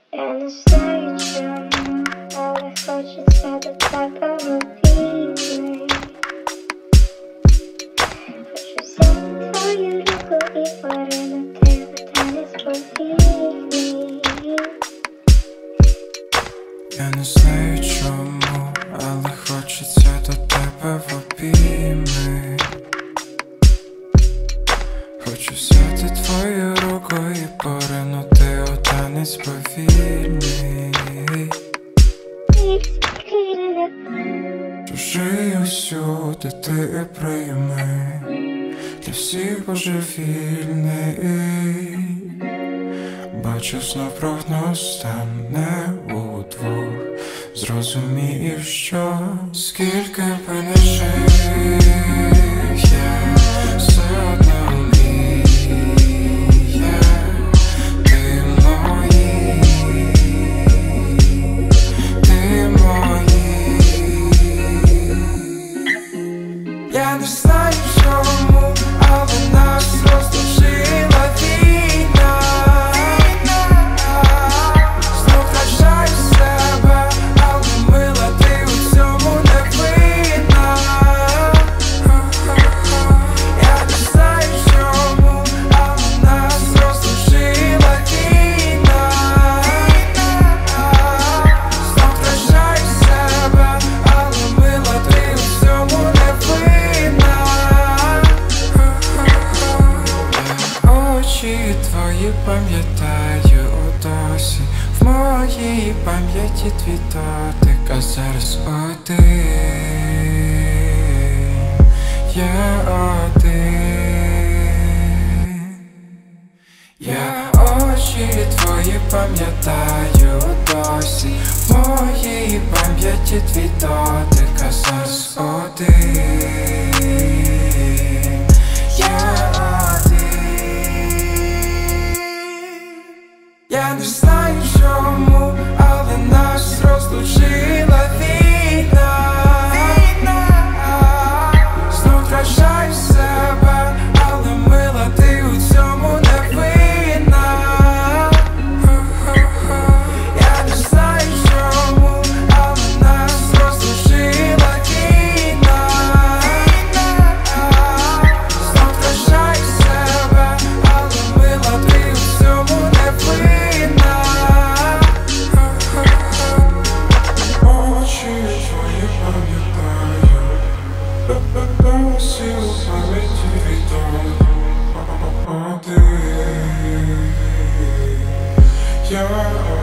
Я не знаю чому, але хочеться до тебе обійми. Хочу взяти твою руку і поринути в танець повільний. Я не знаю чому, але хочеться до тебе в обійми. Хочу взяти твою руку і поринути у танець повільний. Чужий усюди ти прийми, для всіх божевільний. Бачу знов прогноз стане удвох. Зрозумів, що скільки б не жив я, все одно мріє. Ти моїй, ти моїй. Я не знаю чому, але нас розлучила війна. Знов втрачаю себе, але мила, ти у цьому не винна. Я не знаю чому, але нас розлучила війна. Знов втрачаю себе, але мила, ти у цьому не винна. Очі твої пам'ятаю досі, в моїй пам'яті твій дотик, а зараз один, я один. Я очі твої пам'ятаю досі, в моїй пам'яті твій дотик, а зараз один, я один. Я не знаю чому, але нас розлучила війна. Знов втрачаю себе, але мила, ти у цьому не винна. Я не знаю чому, але нас розлучила війна. Знов втрачаю себе, але мила, ти у цьому не винна. Очі твої пам'ятаю, досі у пам'яті відомо один, я